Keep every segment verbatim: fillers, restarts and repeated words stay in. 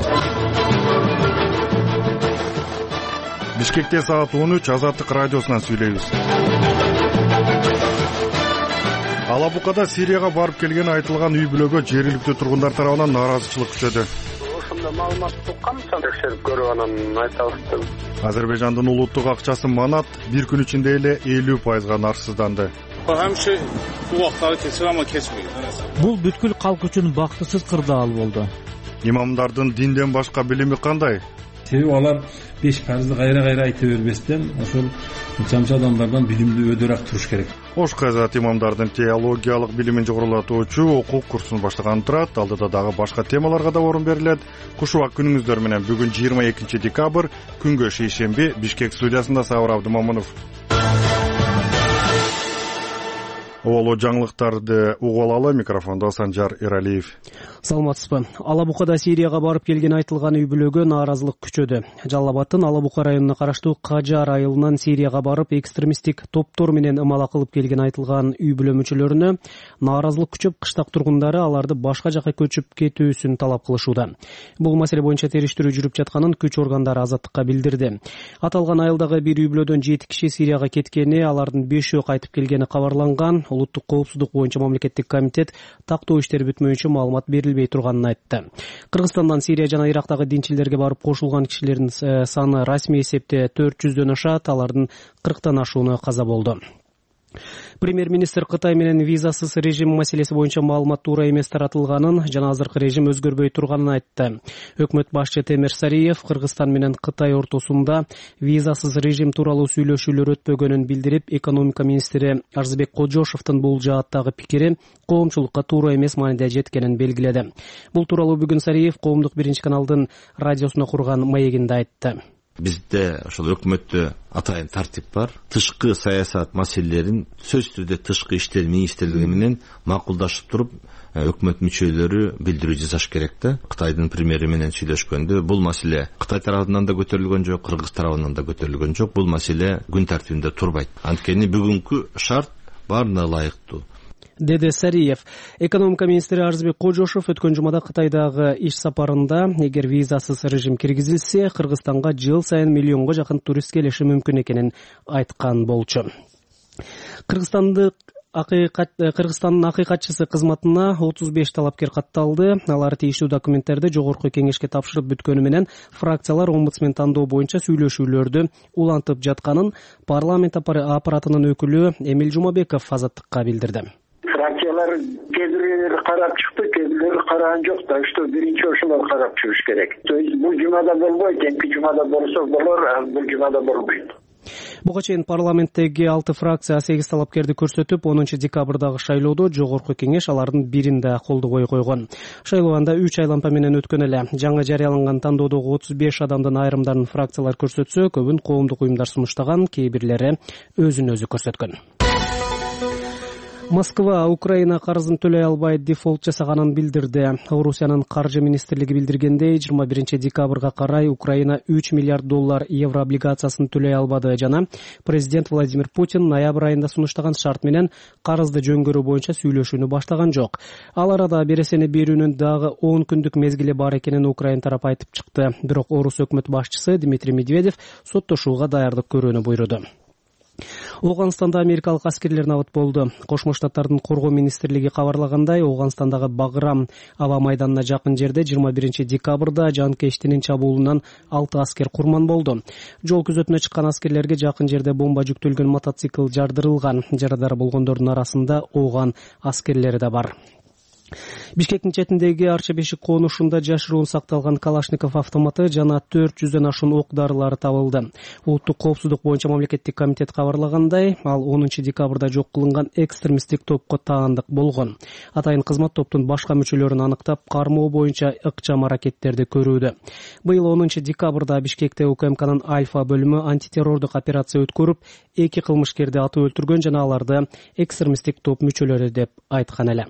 Бишкекте саат он үч, Азаттык радиосунан сүйлөйбүз. Алабукада Сирияга барып келген айтылган үй бүлөгө жергиликтүү тургундар тарабынан нааразычылык күчөдү. Ошондо маалымат уккам, текшерип көрүп анан айтабыз. Азербайжандын улуттук акчасы манат бир күн ичинде эле элүү пайызга нарсызданды. Хамшы убактары кечип ама кечпейт. Бул бүткүл калк үчүн бактысыз кырдаал болду. Имамдардын динден башка билими кандай? Себеби алар беш парызды кайра-кайра айта бербестен, ошол жамчы адамдардан билимдүү өдөрак туруш керек. Ош Кайзат имамдардын теологиялык билимин жогорулатуучу окуу курсун баштаган турат. Алдыда дагы башка темаларга да орун берилет. Кушубак күнүңүздөр менен бүгүн жыйырма экинчи декабрь, күнгө шейшемби, Бишкек студиясында Сабыр Абдымамунов. Оло жаңылыктарды угуп алалы, микрофондо Санжар Эралиев. Саламатсызбы. Алабукада Сирияга барып келген айтылган үй бүлөгө нааразылык күчөдү. Жалал Абадтын Алабука районуна караштуу Кажар айылынан Сирияга барып экстремисттик топтор менен ымала кылып келген айтылган үй бүлө мүчөлөрүнө нааразылык күчөп, кыштак тургундары аларды башка жака көчүп кетүүсүн талап кылышууда. Бул маселе боюнча териштирүү жүрүп жатканын күч органдары Азаттыкка билдирди. Аталган айылдагы бир үй бүлөдөн жети киши Сирияга кеткени, алардын бешөө кайтып келгени кабарланган. Улуттук коопсуздук боюнча мамлекеттик комитет тактоо иштери бүтмөйүнчө маалымат берилбей турганын айтты. Кыргызстандан Сирия жана Ирактагы динчилерге барып кошулган кишилердин саны расмий эсепте төрт жүздөн ашат, алардын кырктан ашууну каза болду. Премьер-министр Кытай менен визасыз режим маселеси боюнча маалымат туура эмес таратылганын жана азыркы режим өзгөрбөй турганын айтты. Өкмөт башчы Темир Сариев Кыргызстан менен Кытай ортосунда визасыз режим тууралуу сүйлөшүүлөр өтпөгөнүн билдирип, экономика министри Арзыбек Кожошовдун бул жааттагы пикири коомчулукка туура эмес мааниде жеткенин белгиледи. Бул тууралуу бүгүн Сариев Коомдук биринчи каналдын радиосуна курган маегинде айтты. Бизде ошол өкмөттө атайын тартип бар. Тышкы саясат маселелерин сөзсүз түрдө тышкы иштер министрлиги менен макулдашып туруп, өкмөт мүчөлөрү билдирүү жасаш керек да. Кытайдын премьери менен сүйлөшкөндө бул маселе Кытай тарабынан да көтөрүлгөн жок, Кыргыз тарабынан да көтөрүлгөн жок. Бул маселе күн тартибинде турбайт. Анткени бүгүнкү шарт баарына ылайыктуу, деди Сариев. Экономика министри Арзыбек Кожошов өткөн жумада Кытайдагы иш сапарында эгер визасыз режим киргизилсе, Кыргызстанга жыл сайын миллионго жакын турист келиши мүмкүн экенин айткан болчу. Кыргызстандык Кыргызстандын акыйкатчысы кызматына отуз беш талапкер катталды. Алар тийиштүү документтерди жогорку кеңешке тапшырып бүткөнү менен фракциялар омбудсмен тандоо боюнча сүйлөшүүлөрдү улантып жатканын парламент аппаратынын өкүлү Эмил Жумабеков Азаттыкка билдирди. Фракциялар кедирлери карап чыкты, кедирлери караган жок да, что биринчи ошолор карап чыгыш керек. То есть бул жумада болбойт, эмки жумада болсо болор, а бул жумада болбойт. Буга чейин парламенттеги алты фракция сегиз талапкерди көрсөтүп, онунчу декабрдагы шайлоодо жогорку кеңеш алардын бирин да колдобой койгон. Шайлоо анда үч айланпа менен өткөн эле. Жаңы жарыяланган тандоодогу отуз беш адамдын айрымдарын фракциялар көрсөтсө, көбүн коомдук уюмдар сунуштаган, кээ бирлери өзүн өзү көрсөткөн. Москва Украина карызын төлөй албай дефолт жасаганын билдирди. Орусиянын каржы министрлиги билдиргендей, жыйырма биринчи декабрга карай Украина үч миллиард доллар евро облигациясын төлөй албады жана президент Владимир Путин ноябрь айында сунуштаган шарт менен карызды жөнгөрүү боюнча сүйлөшүүнү баштаган жок. Ал арада бересени берүүнүн дагы он күндүк мезгили бар экенин Украина тарапы айтып чыкты. Бирок Орус өкмөт башчысы Дмитрий Медведев соттошууга даярдык көрүүнү буйруду. Оғанстанда америкалык аскерлер набыт болду. Кошмо Штаттардын коргоо министрлиги кабарлагандай, Оғанстандагы Баграм аба майданына жакын жерде жыйырма биринчи декабрда жанкештинин чабуулунан алты аскер курман болду. Жол күзөтүнө чыккан аскерлерге жакын жерде бомба жүктөлгөн мотоцикл жардырылган. Жарадар болгондордун арасында Оған аскерлери да бар. Бишкектин четиндеги Арча бешик конушунда жашыруун сакталган Калашников автоматы жана төрт жүздөн ашуун ок дарылары табылды. Улуттук коопсуздук боюнча мамлекеттик комитет кабарлагандай, ал онунчу декабрда жок кылынган экстремисттик топко таандык болгон. Атайын кызмат топтун башка мүчөлөрүн аныктап, кармоо боюнча ыкчам аракеттерди көрүүдө. Быйыл онунчу декабрда Бишкекте УКМКнын Альфа бөлүмү антитеррордук операция өткөрүп, эки кылмышкерди атып өлтүргөн жана аларды экстремисттик топ мүчөлөрү деп айткан эле.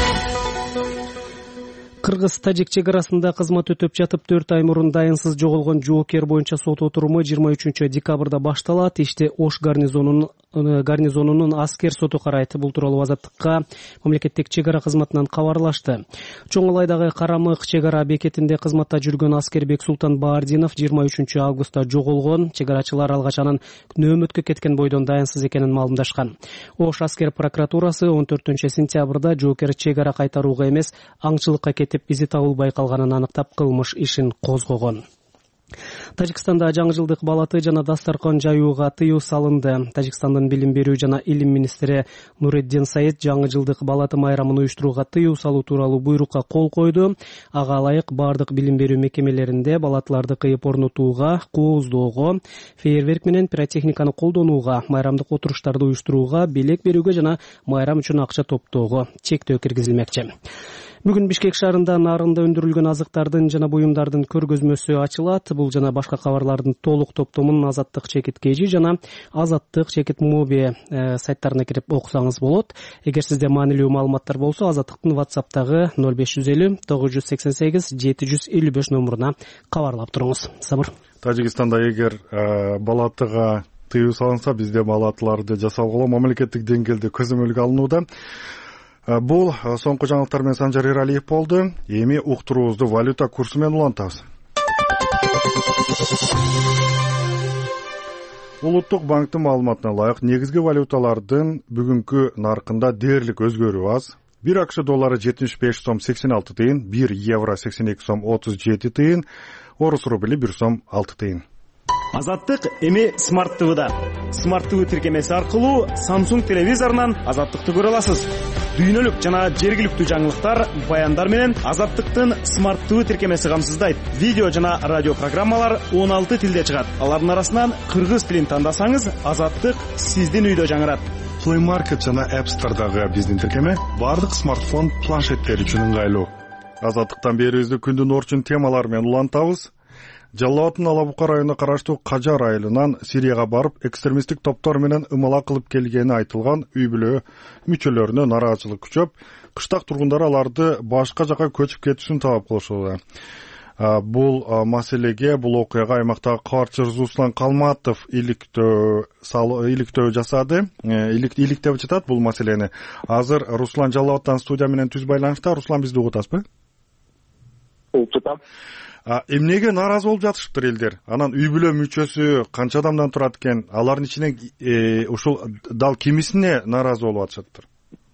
Кыргыз-Тажик чек арасында кызмат өтөп жатып төрт ай мурун дайынсыз жоголгон жоокер боюнча сот отуруму жыйырма үчүнчү декабрда башталат. Иште Ош гарнизонунун гарнизонунун аскер соту карайт. Бул тууралуу Азаттыкка мамлекеттик чек ара кызматынан кабарлашты. Чоң Алайдагы Карамык чек ара бекетинде кызматта жүргөн аскербек Султан Баардинов жыйырма үчүнчү августта жоголгон. Чек арачылар алгач анын нөөмөткө кеткен бойдон даянсыз экенин маалымдашкан. Ош аскер прокуратурасы он төртүнчү сентябрда жоокер чек ара кайтарууга эмес, аңчылыкка кетип изи табылбай калганын аныктап кылмыш ишин козгогон. Тажикстанда жаңы жылдык балаты жана дастаркан жаюуга тыюу салынды. Тажикстандын билим берүү жана илим министри Нуреддин Саид жаңы жылдык балаты майрамын уюштурууга тыюу салуу тууралуу буйрукка кол койду. Ага ылайык бардык билим берүү мекемелеринде балатларды кыйып орнотууга, кооздоого, фейерверк менен пиротехниканы колдонууга, майрамдык отуруштарды уюштурууга, белек берүүгө жана майрам үчүн акча топтоого чектөө киргизилмекчи. Бүгүн Бишкек шаарында нарында өндүрүлгөн азыктардын жана буюмдардын көргөзмөсү ачылат. Бул жана башка кабарлардын толук топтомун Азаттык чекит кж жана Азаттык чекит моби э, сайттарына кирип окусаңыз болот. Эгер сизде маанилүү маалыматтар болсо, Азаттыктын WhatsApp'тагы ноль беш жүз элүү тогуз жүз сексен сегиз жети жүз элүү беш номуруна кабарлап туруңуз. Сабыр. Тажикстанда эгер э, балатыга тыюу салынса, бизде балатларды жасалгылоо мамлекеттик деңгээлде көзөмөлгө алынууда. Бул соңку жаңылыктар менен Санжар Эралиев болду. Эми уктуруубузду валюта курсу менен улантабыз. Улуттук банктын маалыматына ылайык, негизги валюталардын бүгүнкү наркында дээрлик өзгөрүү аз. бир акш доллары жетимиш беш сом сексен алты тыйын, бир евро сексен эки сом отуз жети тыйын, орус рубли бир сом алты тыйын. Азаттык эми Smart ти ви-да. Smart ти ви тиркемеси аркылуу Samsung телевизорунан Азаттыкты көрө аласыз. Дүйнөлүк жана жергиликтүү жаңылыктар, баяндар менен Азаттыктын Smart ти ви тиркемеси камсыздайт. Видео жана радио программалар он алты тилде чыгат. Алардын арасынан кыргыз тилин тандасаңыз, Азаттык сиздин үйдө жаңырат. Play Market жана App Store'дагы биздин тиркеме бардык смартфон, планшеттер үчүн ыңгайлуу. Азаттыктан берүүбүздү күндүн орчун темалары менен улантабыз. Жалал Абаддын Алабука районуна караштуу Кажар айылынан Сирияга барып, экстремисттик топтор менен ымала кылып келгени айтылган үй бүлө мүчөлөрүнө нараачылык күчөп, кыштак тургундары аларды башка жака көчүп кетишин талап кылышууда. Бул маселеге, бул окуяга аймактагы кабарчы Руслан Калматов иликтөө иликтөө жасады. Иликтеп жатат бул маселени. Азыр Руслан Жалал Абаддан студия менен түз байланышта. Руслан, бизди угуп атасызбы? Угуп жатам. Эмнеге нааразы болуп жатышыптыр элдер? Анан үй бүлө мүчөсү канча адамдан турат экен? Алардын ичинен ушул дал кимисине нааразы болуп атышыптыр?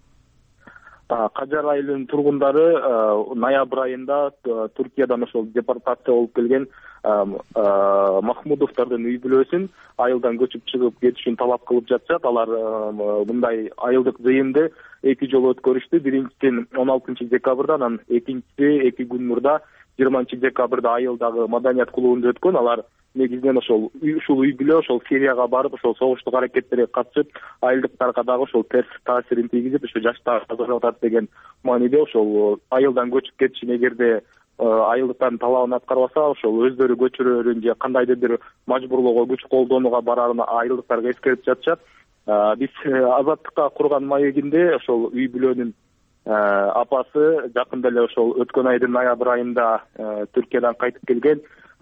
Кажар айылынын тургундары ноябрь айында Түркиядан ошол депортация болуп келген Махмудовдордун үй бүлөсүн айылдан көчүп чыгып кетишин талап кылып жатышат. Алар мындай айылдык жыйынды эки жолу өткөрүштү. Биринчисин он алтынчы декабрда, анан экинчиси эки күн мурда жыйырманчы декабрда айылдагы маданият клубунда өткөн. Алар негизинен ошол ушул үй бүлө ошол Сирияга барып, ошол согуштук аракеттерге катышып, айылдыктарга дагы ошол терс таасирин тийгизип, ошо жаштар азырап атат деген мааниде ошол айылдан көчүп кетишин, эгерде айылдыктардын талабын аткарбаса, ошол өздөрү көчүрөрүн же кандайдыр бир мажбурлоого, күч колдонууга барарын айылдыктарга эскерип жатышат. Биз Азаттыкка курган маегинде ошол үй бүлөнүн апасы жакында эле ошол өткөн айдын ноябрь айында Түркиядан кайтып келген.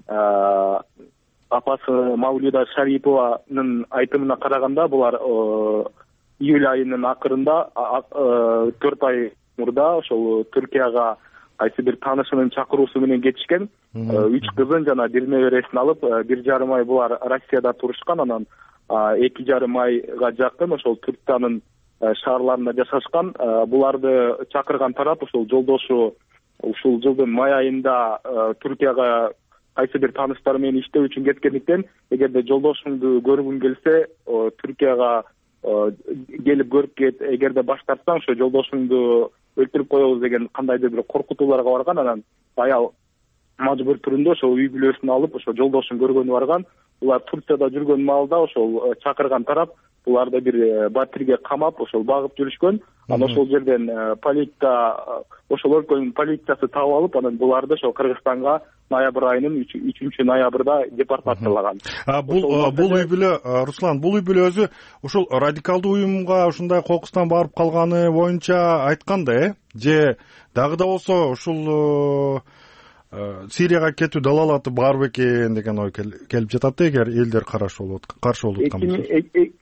Апасы Маулида Шарипованын айтымына караганда, булар июль айынын акырында төрт ай мурда ошол Түркияга кайсы бир таанышынын чакыруусу менен кетишкен. Үч кызын жана бир небересин алып, бир жарым ай булар Россияда турушкан. Анан эки жарым айга жакын ошол Түркиянын шаарларында жашашкан. Буларды чакырган тарап ошол жолдошу ушул жылдын май айында Түркияга кайсы бир тааныштары менен иштөө үчүн кеткендиктен, эгерде жолдошуңду көргүң келсе, Түркияга келип көрүп кет, эгерде баш тартсаң, ошо жолдошуңду өлтүрүп коебуз деген кандайдыр бир коркутууларга барган. Анан аял мажбур түрүндө ошол үй бүлөсүн алып, ошо жолдошун көргөнү барган. Булар Турцияда жүргөн маалда ошол чакырган тарап буларды бир батирге камап, ошол багып жүрүшкөн. Анан ошол жерден полиция, ошол өлкөнүн полициясы таап алып, анан буларды ошол Кыргызстанга ноябрь айынын үчүнчү ноябрда депортациялаган. Бул бул үй бүлө, Руслан, бул үй бүлө өзү ушул радикалдуу уюмга ушундай кокустан барып калганы боюнча айткан да, э? Же дагы да болсо ушул Сирияга кетүү далалаты бар бекен деген ой келип жатат, эгер элдер каршы болуп каршы болуп аткан болсо.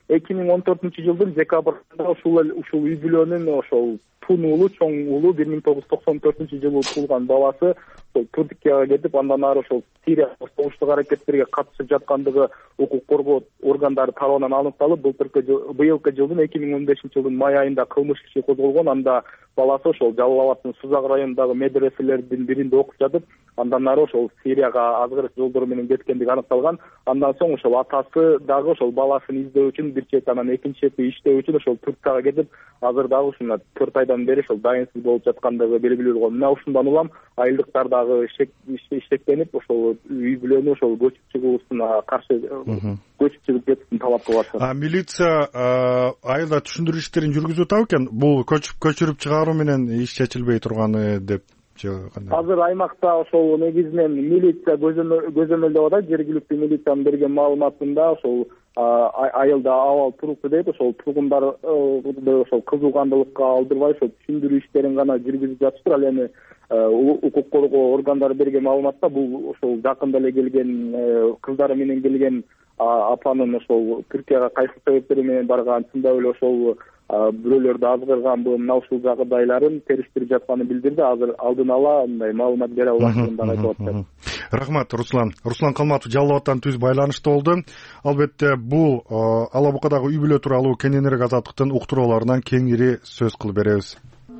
эки миң он төртүнчү жылдын декабрында ушул ушул үй бүлөнүн ошол тун уулу чоң уулу бир миң тогуз жүз токсон төртүнчү жылы туулган баласы ошол Туркияга кетип, андан ары ошол Сирияда согуштук аракеттерге катышып жаткандыгы укук коргоо органдары тарабынан аныкталып, былтыркы быйылкы жылдын эки миң он бешинчи жылдын май айында кылмыш иши козголгон. Анда баласы ошол Жалал Абадтын Сузак районундагы медреселердин биринде окуп жатып, андан ары ошол Сирияга азгырыш жолдору менен кеткендиги аныкталган. Андан соң ошол атасы дагы ошол баласын издөө үчүн бир чет, анан экинчи чети иштөө үчүн ошол Туркияга кетип, азыр дагы ушуна төрт айдан бери ошол дайынсыз болуп жаткандыгы белгилүү болгон. Мына ушундан улам айылдыктар дагы иштектенип, ошол үй бүлөнү ошол көчүп чыгуусуна каршы көчүп чыгып кетишин талап кылышат. А милиция айылда түшүндүрүү иштерин жүргүзүп атабы экен? Бул көчүп көчүрүп чыгаруу менен иш чечилбей турганы деп же кандай? Азыр аймакта ошол негизинен милиция көзөмөлдөп атат. Жергиликтүү милициянын берген маалыматында ошол айылда абал туруктуу дейт. Ошол тургундарды ошол кызугандылыкка алдырбай ошол түшүндүрүү иштерин гана жүргүзүп жатыштыр. Ал эми укук коргоо органдары берген маалыматта бул ошол жакында эле келген кыздары менен келген апанын ошол Түркияга кайсы себептер менен барган, чындап эле ошол бирөөлөрдү азгырган, мына ушул жагдайларын териштирип жатканын билдирди. Азыр алдын ала мындай маалымат бере албашын да айтып атат. Рахмат, Руслан. Руслан Калматов Жалал Абадтан түз байланышта болду. Албетте бул Ала Букадагы үй бүлө тууралуу кененирээк Азаттыктын уктурууларынан кеңири сөз кылып беребиз.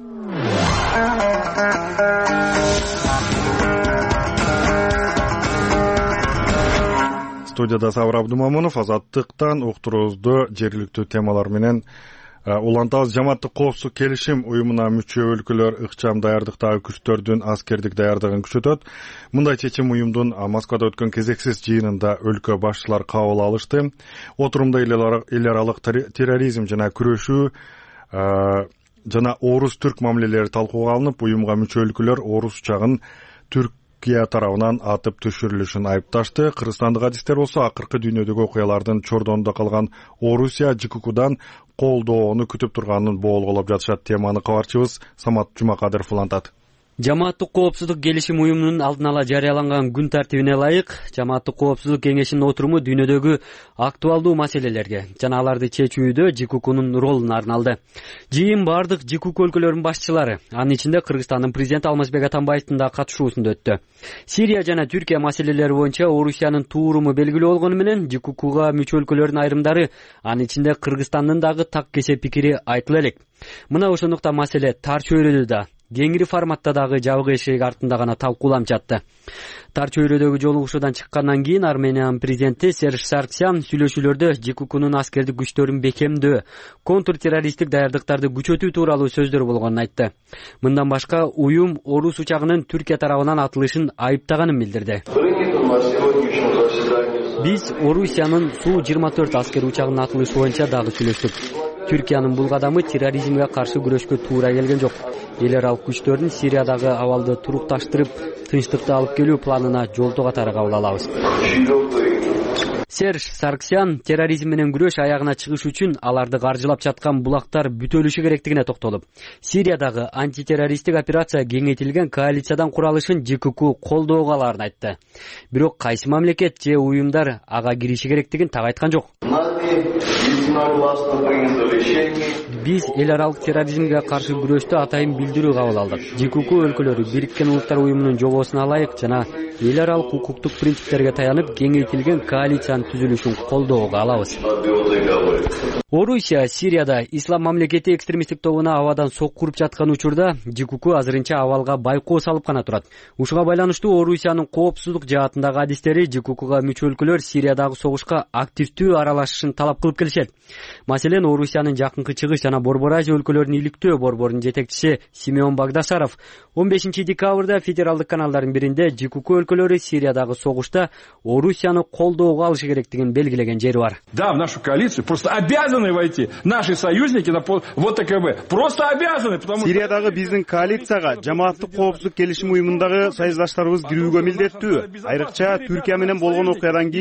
Студияда Сабыр Абдумамунов, Азаттыктан уктуруубузду жергиликтүү темалар менен улантабыз. Жамааттык коопсуздук келишим уюмуна мүчө өлкөлөр ыкчам даярдыктагы күчтөрдүн аскердик даярдыгын күчөтөт. Мындай чечим уюмдун Москвада өткөн кезексиз жыйынында өлкө башчылары кабыл алышты. Отурумда эл аралык терроризм жана күрөшүү жана орус-түрк мамилелери талкууга алынып, уюмга мүчө өлкөлөр орус учагын Түркия тарабынан атып түшүрүлүшүн айыпташты. Кыргызстандык адистер болсо акыркы дүйнөдөгү окуялардын чордонунда калган Орусия ЖККдан колдоону күтүп турганын боолголоп жатышат. Теманы кабарчыбыз Самат Жумакадыров улантат. Жамааттык коопсуздук келишим уюмунун алдын ала жарыяланган күн тартибине ылайык Жамааттык коопсуздук кеңешинин отуруму дүйнөдөгү актуалдуу маселелерге жана аларды чечүүдө ЖККнун ролуна арналды. Жыйын бардык ЖКК өлкөлөрүнүн башчылары, анын ичинде Кыргызстандын президенти Алмазбек Атамбаевдин да катышуусунда өттү. Сирия жана Түркия маселелери боюнча Орусиянын тууруму белгилүү болгону менен ЖККга мүчө өлкөлөрдүн айрымдары, анын ичинде Кыргызстандын дагы так кесе пикири айтыла элек. Мына ошондуктан маселе тар чөйрөдө да, кеңири форматта дагы жабык эшик артында гана талкууланып жатты. Тар чөйрөдөгү жолугушуудан чыккандан кийин Армениянын президенти Серж Саргсян сүйлөшүүлөрдө ЖККнун аскердик күчтөрүн бекемдөө, контртеррористтик даярдыктарды күчөтүү тууралуу сөздөр болгонун айтты. Мындан башка уюм орус учагынын Түркия тарабынан атылышын айыптаганын билдирди. Биз Орусиянын Су жыйырма төрт аскер учагынын атылышы боюнча дагы сүйлөштүк. Түркиянын бул кадамы терроризмге каршы күрөшкө туура келген жок. Эл аралык күчтөрдүн Сириядагы абалды турукташтырып, тынчтыкты алып келүү планына жолтоо катары кабыл алабыз. Серж Саргсян терроризм менен күрөш аягына чыгыш үчүн аларды каржылап жаткан булактар бүтөлүшү керектигине токтолуп, Сириядагы антитеррористтик операция кеңейтилген коалициядан куралышын ЖКК колдоого аларын айтты. Бирок кайсы мамлекет же уюмдар ага кириши керектигин так айткан жок. Биз эл аралык терроризмге каршы күрөштө атайын билдирүү кабыл алдык. ЖКК өлкөлөрү Бириккен Улуттар уюмунун жобосуна ылайык жана эл аралык укуктук принциптерге таянып кеңейтилген коалициянын түзүлүшүн колдоого алабыз. Орусия Сирияда ислам мамлекети экстремисттик тобуна абадан сокку уруп жаткан учурда ЖКК азырынча абалга байкоо салып гана турат. Ушуга байланыштуу Орусиянын коопсуздук жаатындагы адистери ЖККга мүчө өлкөлөр Сириядагы согушка активдүү аралашышын талап кылып келишет. Маселен, Орусиянын жакынкы чыгыш жана Борбор Азия өлкөлөрүн иликтөө борборунун жетекчиси Симеон Багдасаров он бешинчи декабрда федералдык каналдардын биринде ЖКК өлкөлөрү Сириядагы согушта Орусияны колдоого алышы керектигин белгилеген жери бар. Да, в нашу коалицию просто обязаны войти наши союзники на вот ТКБ. Просто обязаны, потому что Сириядагы биздин коалицияга жамааттык коопсуздук келишим уюмундагы союздаштарыбыз кирүүгө милдеттүү. Айрыкча Түркия менен болгон окуядан кийин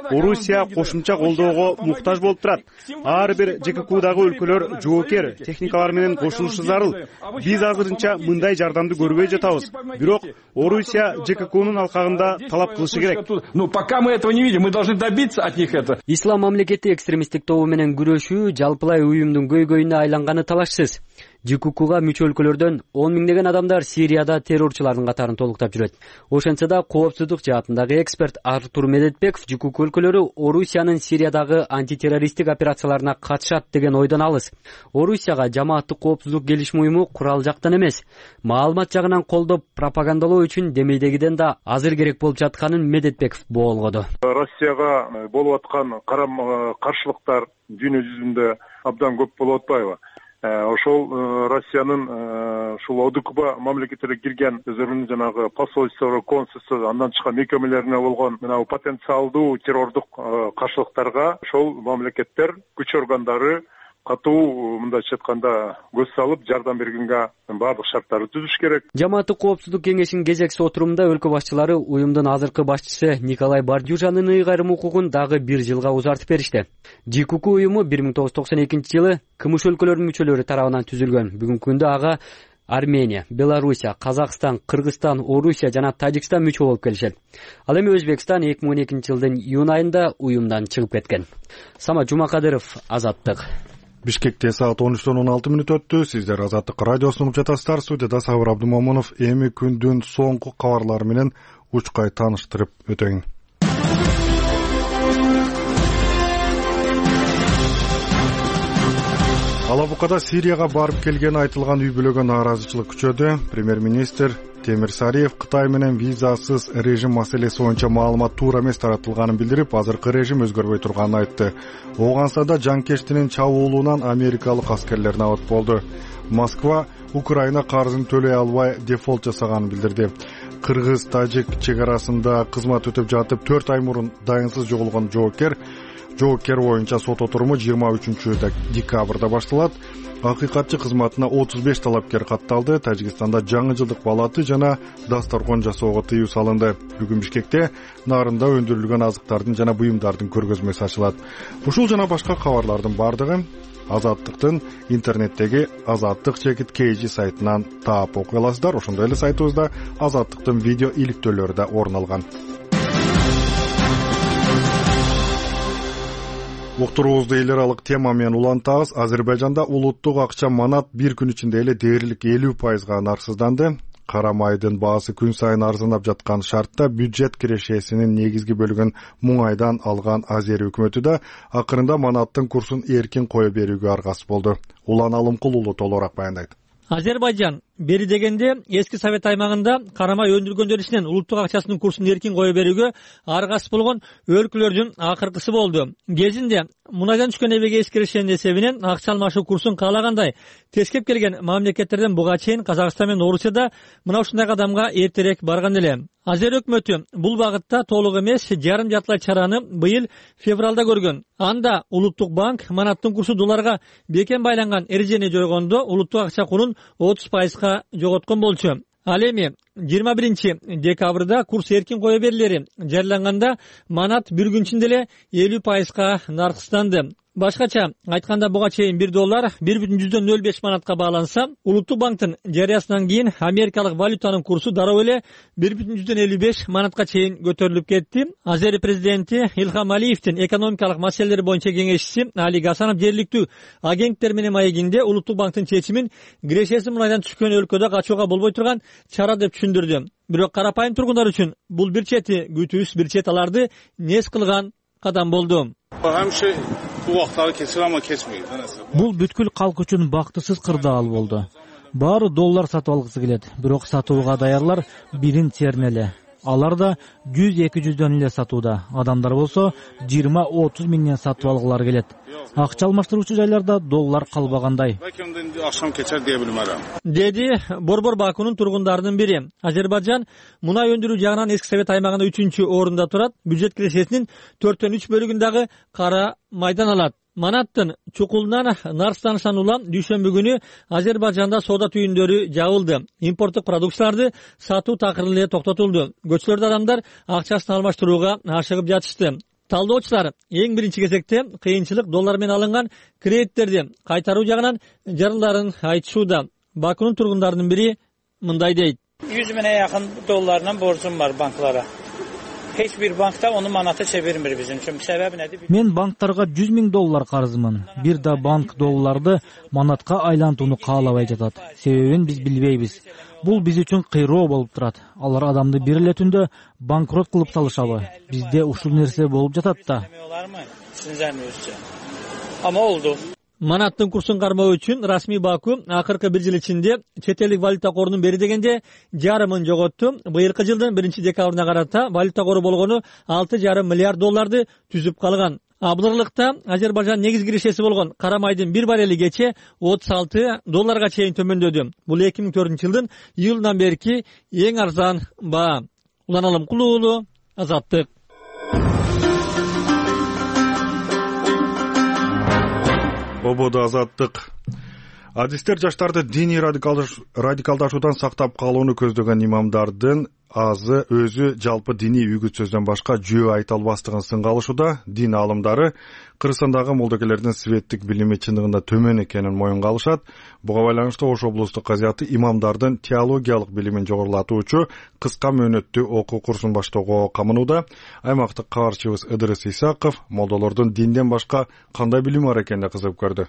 Орусия кошумча колдоого муктаж болуп турат. Ар бир ЖККдагы өлкөлөр жоокер техникалар менен кошулушу зарыл. Биз азырынча мындай жардамды көрбөй жатабыз. Бирок Орусия ЖККнын алкагында талап кылышы керек. Ну, пока мы этого не видим, мы должны добиться от них этого. Ислам мамлекети экстремисттик тобу менен күрөшүү жалпылай уюмдун көйгөйүнө айланганы талашсыз. ЖККга мүчө өлкөлөрдөн он миңдеген адамдар Сирияда террорчулардын катарын толуктап жүрөт. Ошентсе да коопсуздук жаатындагы эксперт Артур Медетбеков ЖКК өлкөлөрү Орусиянын Сириядагы антитеррористтик операцияларына катышат деген ойдон алыс. Орусияга жамааттык коопсуздук келишим уюму курал жактан эмес, маалымат жагынан колдоп пропагандалоо үчүн демейдегиден да азыр керек болуп жатканын Медетбеков боолгоду. Россияга болуп аткан карам каршылыктар дүйнө жүзүндө абдан көп болуп атпайбы? Ошол Россиянын ушул ОДКБ мамлекеттерге кирген өздөрүнүн жанагы посольство, консульство, андан чыккан мекемелерине болгон мына потенциалдуу террордук каршылыктарга ошол мамлекеттер күч органдары катуу мындайча айтканда көз салып жардам бергенге баардык шарттарды түзүш керек. Жамааттык коопсуздук кеңешинин кезекси отурумунда өлкө башчылары уюмдун азыркы башчысы Николай Бардюжанын ыйгарым укугун дагы бир жылга узартып беришти. ЖКК уюму бир миң тогуз жүз токсон экинчи жылы КМШ өлкөлөрүнүн мүчөлөрү тарабынан түзүлгөн. Бүгүнкү күндө ага Армения, Белоруссия, Казакстан, Кыргызстан, Орусия жана Тажикстан мүчө болуп келишет. Ал эми Өзбекстан эки миң он экинчи жылдын июнь айында уюмдан чыгып кеткен. Самат Жумакадыров, Азаттык. Бишкекте саат он үчтөн он алты мүнөт өттү. Сиздер Азаттык радиосун угуп жатасыздар. Студияда Сабыр Абдымомунов эми күндүн соңку кабарлары менен учкай тааныштырып өтөйүн. Алабукада Сирияга барып келгени айтылган үй бүлөгө нааразычылык күчөдү. Премьер-министр Темир Сариев Кытай менен визасыз режим маселеси боюнча маалымат туура эмес таратылганын билдирип, азыркы режим өзгөрбөй турганын айтты. Ооганстанда жанкештинин чабуулунан америкалык аскерлер набат болду. Москва Украина карызын төлөй албай дефолт жасаганын билдирди. Кыргыз-Тажик чек арасында кызмат өтөп жатып төрт ай мурун дайынсыз жоголгон жоокер жоокер боюнча сот отуруму жыйырма үчүнчү декабрда башталат. Акыйкатчы кызматына отуз беш талапкер катталды. Тажикстанда жаңы жылдык балаты жана дасторкон жасоого тыюу салынды. Бүгүн Бишкекте нарында өндүрүлгөн азыктардын жана буюмдардын көргөзмөсү ачылат. Ушул жана башка кабарлардын бардыгы Азаттыктын интернеттеги Азаттык чекит kg сайтынан таап окуй аласыздар. Ошондой эле сайтыбызда Азаттыктын видео иликтөөлөрү да орун алган. Уктуруубузду эл аралык тема менен улантабыз. Азербайжанда улуттук акча манат бир күн ичинде эле дээрлик элүү пайызга нарсызданды. Кара майдын баасы күн сайын арзандап жаткан шартта бюджет кирешесинин негизги бөлүгүн муңайдан алган Азер өкмөтү да акырында манаттын курсун эркин кое берүүгө аргасыз болду. Улан Алымкул уулу толугураак баяндайт. Азербайжан бери дегенде эски совет аймагында карамай өндүргөндөр ичинен улуттук акчасынын курсун эркин кое берүүгө аргасыз болгон өлкөлөрдүн акыркысы болду. Кезинде мунайдан түшкөн эбеге эскеришенин эсебинен акча алмашуу курсун каалагандай тескеп келген мамлекеттерден буга чейин Казакстан менен Орусияда мына ушундай кадамга эртерээк барган эле. Азер өкмөтү бул багытта толук эмес жарым жартылай чараны быйыл февралда көргөн. Анда улуттук банк манаттын курсу долларга бекем байланган эрежени жойгондо улуттук акча курун отуз пайызга жоготкон болчу. Ал эми жыйырма биринчи декабрда курс эркин кое берилери жарыяланганда манат бир күн ичинде эле элүү пайызга нарксызданды. Башкача айтканда буга чейин бир доллар бир бүтүн жүздөн нөл беш манатка бааланса, улуттук банктын жарыясынан кийин америкалык валютанын курсу дароо эле бир бүтүн жүздөн элүү беш манатка чейин көтөрүлүп кетти. Азер президенти Илхам Алиевдин экономикалык маселелер боюнча кеңешчиси Али Гасанов жергиликтүү агенттер менен маегинде улуттук банктын чечимин кирешеси мунайдан түшкөн өлкөдө качууга болбой турган чара деп түшүндүрдү. Бирок карапайым тургундар үчүн бул бир чети күтүүс, бир чет аларды нес кылган кадам болду. Бул бүткүл калк үчүн бактысыз кырдаал болду. Баары доллар сатып алгысы келет, бирок сатууга даярлар бирин терин эле. Алар да жүз эки жүздөн эле сатууда. Адамдар болсо жыйырма отуз миңден сатып алгылар келет. Акча алмаштыруучу жайларда доллар калбагандай. Деди Борбор Бакунун тургундарынын бири. Азербайжан мунай өндүрүү жагынан эски совет аймагында үчүнчү орунда турат. Бюджет кирешесинин төрттөн үч бөлүгүн дагы кара майдан алат. Манаттын чукулунан нарсызданышынан улам дүйшөмбү күнү Азербайжанда соода түйүндөрү жабылды. Импорттук продукцияларды сатуу такыр эле токтотулду. Көчөлөрдө адамдар акчасын алмаштырууга ашыгып жатышты. талдоочулар эң биринчи кезекте кыйынчылык доллар менен алынган кредиттерди кайтаруу жагынан жарыларын айтышууда. Бакунун тургундарынын бири мындай дейт. yüz bine yakın dolarla borcum var banklara. Hiçbir bankta onu manata çevirmir bizim için. Sebebi nedir? Мен банктарга жүз миң доллар карызмын. Бир да банк долларды манатка айлантууну каалабай жатат. Себебин биз билбейбиз. Бул биз үчүн кыйроо болуп турат. Алар адамды бир эле түндө банкрот кылып салышабы? Бизде ушул нерсе болуп жатат да. Ama oldu. Манаттын курсун кармоо үчүн расмий Баку акыркы бир жыл ичинде чет элдик валюта корунун бери дегенде жарымын жоготту. Быйылкы жылдын биринчи декабрына карата валюта кору болгону алты жарым миллиард долларды түзүп калган. Абдырлыкта Азербайжан негизги киришеси болгон кара майдын бир баррели кече отуз алты долларга чейин төмөндөдү. Бул эки миң төртүнчү жылдын июлунан берки эң арзан баа. Уланалым Кулуулу, Азаттык. Ободо Азаттык. Адистер жаштарды диний радикалдашуудан сактап калууну көздөгөн имамдардын азы өзү жалпы диний үгүт сөздөн башка жөө айта албастыгын сынга алышууда. Дин аалымдары Кыргызстандагы молдокелердин светтик билими чындыгында төмөн экенин моюнга алышат. Буга байланыштуу Ош облустук казыяты имамдардын теологиялык билимин жогорулатуучу кыска мөөнөттүү окуу курсун баштоого камынууда. Аймактык кабарчыбыз Ыдырыс Исаков молдолордун динден башка кандай билими бар экенине кызыгып көрдү.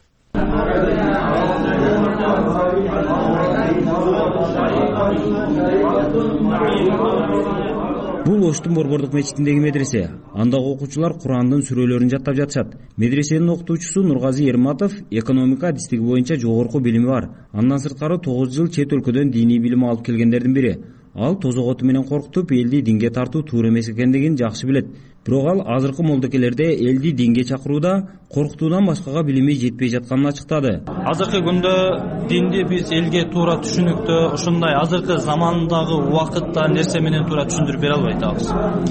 Бул Оштун Борбордук мечитиндеги медресе. Андагы окуучулар Курандын сүрөлөрүн жаттап жатышат. Медресенин окутуучусу Нургазы Ерматов экономика адистиги боюнча жогорку билими бар. Андан сырткары тогуз жыл чет өлкөдөн диний билим алып келгендердин бири. Ал тозок оту менен коркутуп элди динге тартуу туура эмес экендигин жакшы билет. Бирок ал азыркы молдокелерде элди динге чакырууда коркутуудан башкага билими жетпей жатканын ачыктады. Азыркы күндө динди биз элге туура түшүнүктүү, ушундай азыркы замандагы убакытта нерсе менен туура түшүндүрүп бере албай атабыз.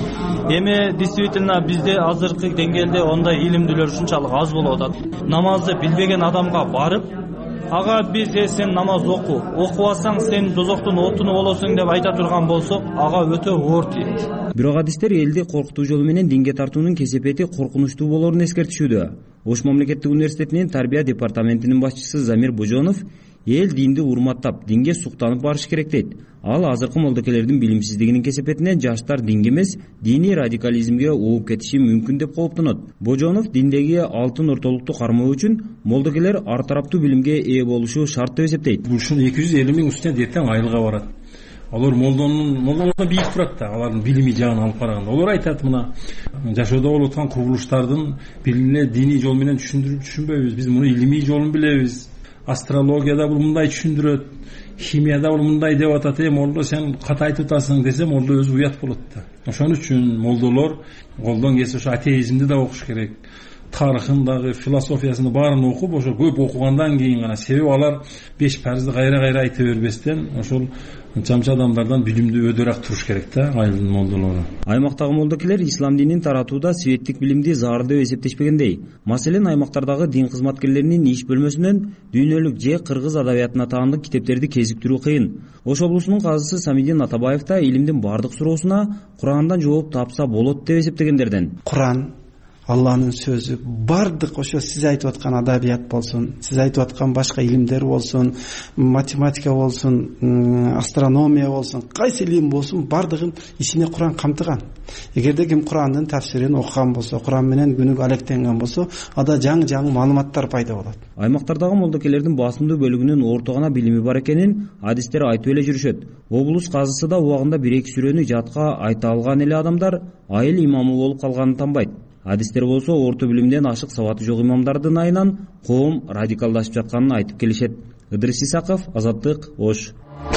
Эми действительно бизде азыркы деңгээлде ондай илимдүүлөр ушунчалык аз болуп атат. Намазды билбеген адамга барып, ага биз сен намаз оку, окубасаң сен дозоктун отуну болосуң деп айта турган болсок, ага өтө оор тиет. Бирок адистер элди коркутуу жолу менен динге тартуунун кесепети коркунучтуу болоорун эскертишүүдө. Ош мамлекеттик университетинин тарбия департаментинин башчысы Замир Божонов эл динди урматтап, динге суктанып барыш керек дейт. Ал азыркы молдокелердин билимсиздигинин кесепетинен жаштар динге эмес, диний радикализмге ооп кетиши мүмкүн деп кооптонот. Божонов диндеги алтын ортолукту кармоо үчүн молдокелер ар тараптуу билимге ээ болушу шарт деп эсептейт. Ушун эки жүз элүү миң үстүнө детең айылга барат. Алар молдонун молдонун бийик турат да, алардын билими жагын алып караганда. Олар айтат, мына жашоодо болуп аткан кубулуштардын билине диний жол менен түшүндүрүп түшүнбөйбүз. Биз муну илимий жолун билебиз. Астрологияда бул мындай түшүндүрөт, химияда бул мындай деп атат. Эми молдо сен ката айтып атасың десе, молдо өзү уят болот да. Ошон үчүн молдолор колдон келсе ошо атеизмди да окуш керек. Тарыхын дагы, философиясын баарын окуп, ошо көп окугандан кийин гана, себеби алар беш парызды кайра-кайра айта бербестен, ошол чамчы адамдардан билимдүү өдөрөөк туруш керек да, айылдын молдолору. Аймактагы молдокелер ислам динин таратууда светтик билимди заар деп эсептешпегендей. Маселен, аймактардагы дин кызматкерлеринин иш бөлмөсүнөн дүйнөлүк же кыргыз адабиятына таандык китептерди кезиктирүү кыйын. Ош облусунун казысы Самидин Атабаев да илимдин бардык суроосуна Курандан жооп тапса болот деп эсептегендерден. Куран Алланын сөзү бардык, ошо сиз айтып аткан адабият болсун, сиз айтып аткан башка илимдер болсун, математика болсун, астрономия болсун, кайсы илим болсун, бардыгын ичине Куран камтыган. Эгерде ким Курандын тафсирин окуган болсо, Куран менен күнүгө алектенген болсо, ада жаңы-жаңы маалыматтар пайда болот. Аймактардагы молдокелердин басымдуу бөлүгүнүн орто гана билими бар экенин адистер айтып эле жүрүшөт. Облус казысы да убагында бир-эки сүрөнү жатка айта алган эле адамдар айыл имамы болуп калганын танбайт. Адистер болсо орто билимден ашык сабаты жок имамдардын айынан коом радикалдашып жатканын айтып келишет. Ыдырыс Исаков, Азаттык, Ош.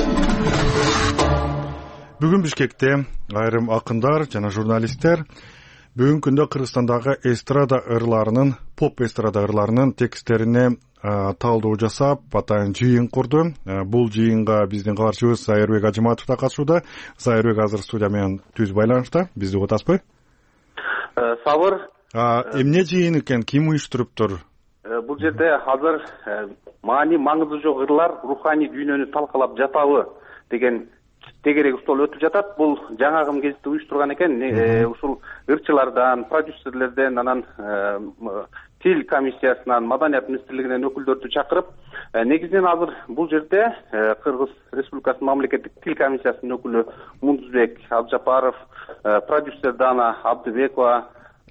Бүгүн Бишкекте айрым акындар жана журналисттер бүгүнкү күндө Кыргызстандагы эстрада ырларынын, поп эстрада ырларынын тексттерине талдоо жасап, атайын жыйын курду. Бул жыйынга биздин кабарчыбыз Зайырбек Ажыматов да катышууда. Зайырбек азыр студия менен түз байланышта. Бизди угутасызбы? Сабыр. Эмне жыйын экен, ким уюштуруптур? Бул жерде азыр маани маңызы жок ырлар руханий дүйнөнү талкалап жатабы деген тегерек устол өтүп жатат. Бул жаңы гезитти уюштурган экен. Ушул ырчылардан, продюсерлерден, анан тил комиссиясынан, маданият министрлигинен өкүлдөрдү чакырып, негизинен азыр бул жерде Кыргыз Республикасынын мамлекеттик тил комиссиясынын өкүлү Мундузбек Абжапаров, продюсер Дана Абдыбекова,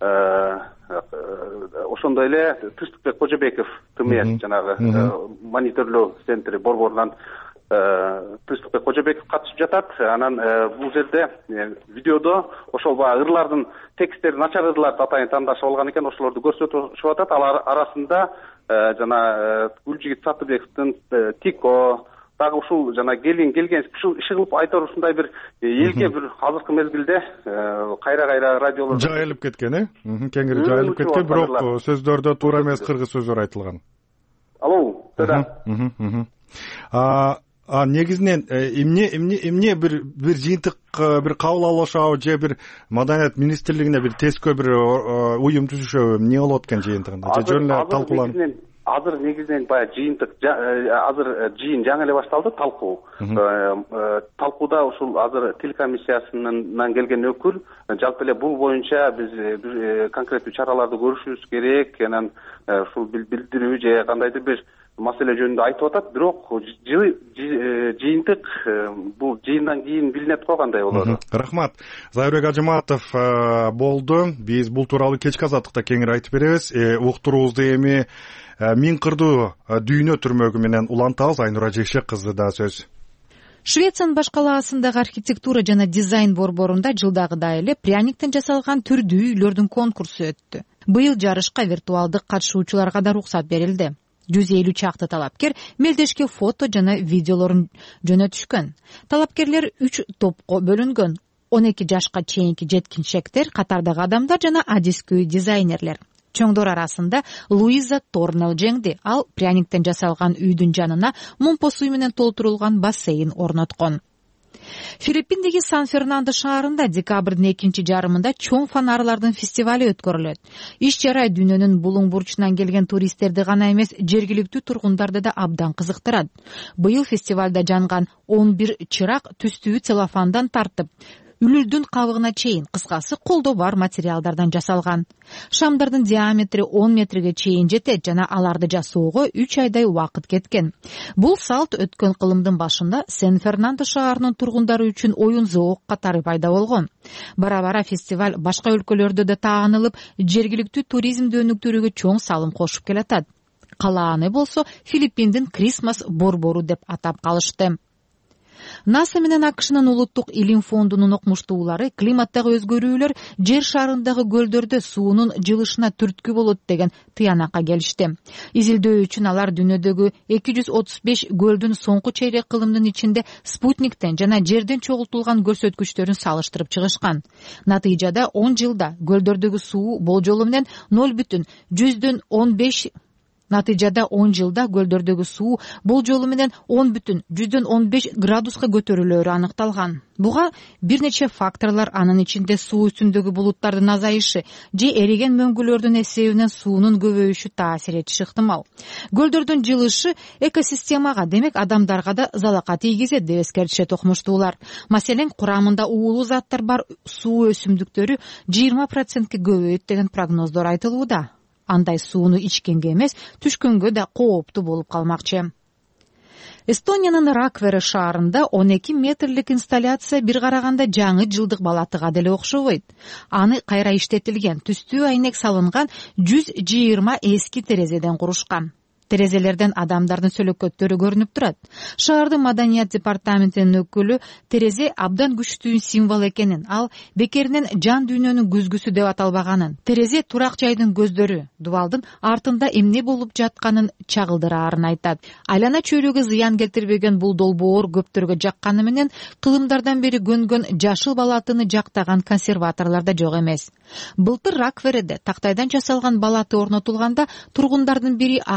ошондой эле Тынчтыкбек Кожобеков ТМС жанагы мониторлоо центри борборунан Тынчтыкбек Кожобеков катышып жатат. Анан бул жерде видеодо ошол баягы ырлардын тексттери начар ырларды атайын тандашып алган экен, ошолорду көрсөтүшүп атат. Алар арасында жана Гүлжигит Сатыбековдун Тико, дагы ушул жана келин келген ушул иши кылып айтор ушундай бир элге бир азыркы мезгилде кайра кайра радиолордо жайылып кеткен, э? Кеңири жайылып кеткен, бирок сөздөрдө туура эмес кыргыз сөздөр айтылган. Алло, да. А негизинен эмне эмне эмне бир бир жыйынтык бир кабыл алышабы же бир маданият министрлигине бир тескөө бир уюм түзүшөбү, эмне болот экен жыйынтыгында? Же жөн эле талкууланып? Азыр негизинен баягы жыйынтык азыр жыйын жаңы эле башталды, талкуу. Талкууда ушул азыр тил комиссиясынан келген өкүл жалпы эле бул боюнча биз бир конкреттүү чараларды көрүшүбүз керек, анан ушул билдирүү же кандайдыр бир маселе жөнүндө айтып атат. Бирок жыйынтык бул жыйындан кийин билинет го кандай болот. Рахмат. Зайырбек Ажыматов болду. Биз бул тууралуу кечки азаттыкта кеңири айтып беребиз. Уктуруубузду эми Миң кырдуу дүйнө түрмөгү менен улантабыз. Айнура Жекшек кызы да сөз. Швециянын баш калаасындагы архитектура жана дизайн борборунда жылдагыдай эле пряниктен жасалган түрдүү үйлөрдүн конкурсу өттү. Быйыл жарышка виртуалдык катышуучуларга да уруксат берилди. жүз элүү чакты талапкер мелдешке фото жана видеолорун жөнөтүшкөн. Талапкерлер үч топко бөлүнгөн. он эки жашка чейинки жеткинчектер, катардагы адамдар жана адискүй дизайнерлер. Чоңдор арасында Луиза Торнел жеңди. Ал пряниктен жасалган үйдүн жанына мумпо суу менен толтурулган бассейн орноткон. Филиппиндеги Сан-Фернандо шаарында декабрдын экинчи жарымында чоң фонарлардын фестивали өткөрүлөт. Иш чара дүйнөнүн булуң бурчунан келген туристтерди гана эмес, жергиликтүү тургундарды да абдан кызыктырат. Быйыл фестивалда жанган он бир чырак түстүү целлофандан тартып, үлүлдүн кабыгына чейин, кыскасы колдо бар материалдардан жасалган. Шамдардын диаметри он метрге чейин жетет жана аларды жасоого үч айдай убакыт кеткен. Бул салт өткөн кылымдын башында Сан-Фернандо шаарынын тургундары үчүн оюн зоок катары пайда болгон. Бара-бара фестиваль башка өлкөлөрдө да таанылып, жергиликтүү туризмди өнүктүрүүгө чоң салым кошуп келатат. Калааны болсо Филиппиндин Крисмас борбору деп атап калышты. НАСА менен АКШнын улуттук илим фондунун окумуштуулары климаттагы өзгөрүүлөр жер шарындагы көлдөрдө суунун жылышына түрткү болот деген тыянакка келишти. Изилдөө үчүн алар дүйнөдөгү эки жүз отуз беш көлдүн соңку чейрек кылымдын ичинде спутниктен жана жерден чогултулган көрсөткүчтөрүн салыштырып чыгышкан. Натыйжада он жылда көлдөрдөгү суу болжолу менен ноль бүтүн жүздөн он беш Натыйжада он жылда көлдөрдөгү суу болжолу менен он бүтүн жүздөн он беш градуска көтөрүлөөрү аныкталган. Буга бир нече факторлор, анын ичинде суу үстүндөгү булуттардын азайышы же эриген мөңгүлөрдүн эсебинен суунун көбөйүшү таасир этиши ыктымал. Көлдөрдүн жылышы экосистемага, демек адамдарга да залака тийгизет деп эскертишет окумуштуулар. Маселен, курамында уулуу заттар бар суу өсүмдүктөрү жыйырма процентке көбөйөт деген прогноздор айтылууда. Андай сууну ичкенге эмес, түшкөнгө да кооптуу болуп калмакчы. Эстониянын Раквере шаарында он эки метрлик инсталляция бир караганда жаңы жылдык балатыга деле окшобойт. Аны кайра иштетилген, түстүү айнек салынган жүз жыйырма эски терезеден курушкан. Терезелерден адамдардын сөлөкөттөрү көрүнүп турат. Шаардын маданият департаментинин өкүлү терезе абдан күчтүү символ экенин, ал бекеринен жан дүйнөнүн күзгүсү деп аталбаганын, терезе турак жайдын көздөрү, дубалдын артында эмне болуп жатканын чагылдыраарын айтат. Айлана чөйрөгө зыян келтирбеген бул долбоор көптөргө жакканы менен кылымдардан бери көнгөн жашыл балатыны жактаган консерваторлор да жок эмес. Былтыр Раквереде тактайдан жасалган балаты орнотулганда тургундардын бири акча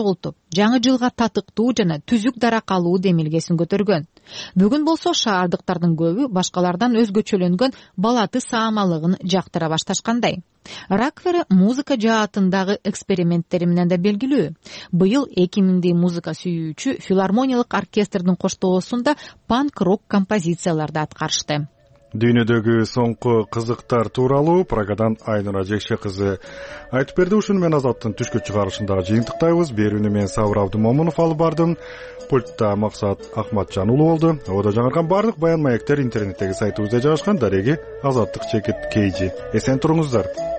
чогултуп жаңы жылга татыктуу жана түзүк дарак алуу демилгесин көтөргөн. Бүгүн болсо шаардыктардын көбү башкалардан өзгөчөлөнгөн балаты саамалыгын жактыра башташкандай. Раквер музыка жаатындагы эксперименттери менен да белгилүү. Быйыл эки миңдей музыка сүйүүчү филармониялык оркестрдин коштоосунда панк-рок композицияларды аткарышты. Дүйнөдөгү соңку кызыктар тууралуу Прагадан Айнура Жекше кызы айтып берди. Ушуну менен Азаттын түшкү чыгарышындагы жыйынтыктайбыз. Берүүнү мен Сабыр Абдымомунов алып бардым. Пультта Максат Ахматжан уулу болду. Ода жаңырган бардык баян маектер интернеттеги сайтыбызда жайгашкан. Дареги Азаттык чекит кейжи. Эсен туруңуздар.